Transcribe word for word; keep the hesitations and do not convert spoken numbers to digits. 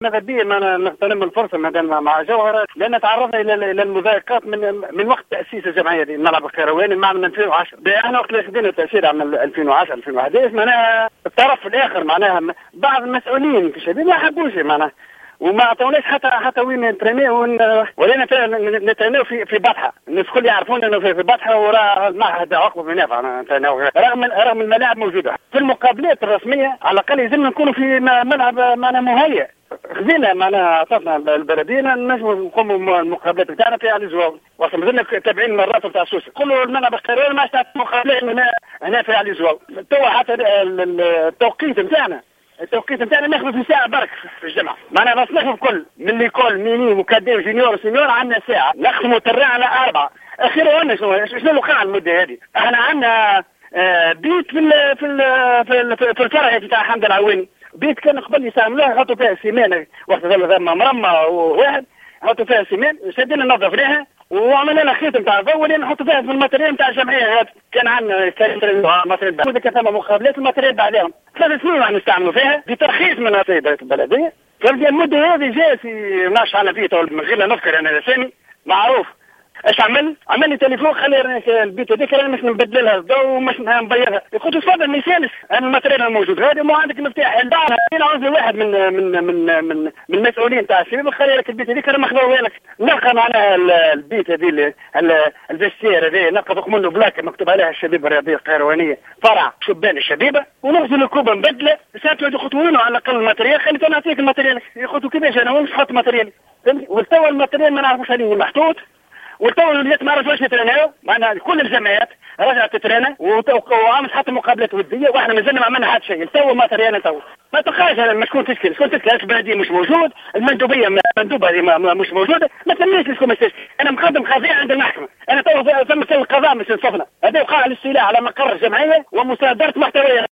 ماذا بيا ما نغتنم الفرصه مثلا مع جوهره، لان تعرضنا الى الى المضايقات من من وقت تاسيس الجمعيه دي الملعب القرواني مع من ألفين وعشرة. احنا وقت اللي خدينا التاثير عام ألفين وعشرة ألفين وأحد عشر معناها الطرف الاخر معناها بعض المسؤولين في الشباب ما حبوش معناها وما عطوناش حتى حتى وين نترينيو ولينا نترينيو في في بطحه. الناس الكل يعرفون انه في بطحه وراه المعهد عقب منافع رغم رغم الملاعب موجوده. في المقابلات الرسميه على الاقل يلزمنا نكونوا في ملعب معنا مهيئ. خذينا معنا عطاتنا البلديه نجموا نقوموا المقابلات بتاعنا في علي زواوي، وصل مازلنا تابعين مرات بتاع سوسه كله الملعب القرواني ما عادش مقابلات هنا هنا في علي زواوي. توا حتى التوقيت نتاعنا التوقيت نتاعنا ناخذ في ساعه برك في الجمعه، معناها بس ناخذ كل من ليكول ميني مكادير جونيور سينيور عندنا ساعه نختموا ترى على اربعه. اخيرا قلنا شنو شنو اللي وقع المده هذه. احنا عندنا آه بيت في ال في ال في, ال في الفرع بتاع حمد العويني، بيت كان قبل يستعملوه يحطوا فيها سيمان وقت ثم مرمى واحد يحطوا فيها سيمان شدينا ننظف لها وعملنا لنا خيط نتاع ضوء نحط فيها في الماتريال نتاع الجمعيه هذا. كان عندنا كان ماتريال كان ثم مقابلات الماتريال بعدهم ثلاث سنين راح نستعملوا فيها بترخيص من السيد البلديه. ففي المده هذه جاء في ناش على فيه من غير نذكر انا الاسامي معروف ايش عمل؟ عمل لي تليفون خلي البيت هذيك انا مش نبدل لها الضوء ومش نبيضها. قلت تفضل ميسالس انا الماتريال الموجود هذا مو عندك مفتاح الدار. انا عاوز واحد من من من من من المسؤولين تاع الشباب خلي لك البيت هذيك انا ماخذوها لك. نلقى معناها البيت هذه الفيستير هذه نلقى فوق منه بلاك مكتوب عليها الشباب الرياضيه القيروانيه فرع شبان الشبيبه ونغسل الكوبه نبدله ساعات يخطوونه على الاقل الماتريال خليت انا نعطيك الماتريال يخطوا كيفاش انا مش نحط ماتريال وتوا الماتريال ما نعرفوش عليه محطوط والتو الوليات ما عرفوش يتريناو. معنا كل الجمعيات رجعت تترينا وعملت حتى مقابلات وديه واحنا مازلنا ما عملنا حتى شيء. التو ما ترينا تو ما تلقاش ما شكون تشكل شكون تشكل البلديه مش موجود المندوبيه المندوبه هذه مش موجوده ما تسميش شكون تشكل. انا مقدم قضيه عند المحكمه انا تو ثم القضاء مش نصفنا هذا وقع الاستيلاء على مقر الجمعيه ومصادره محتويات.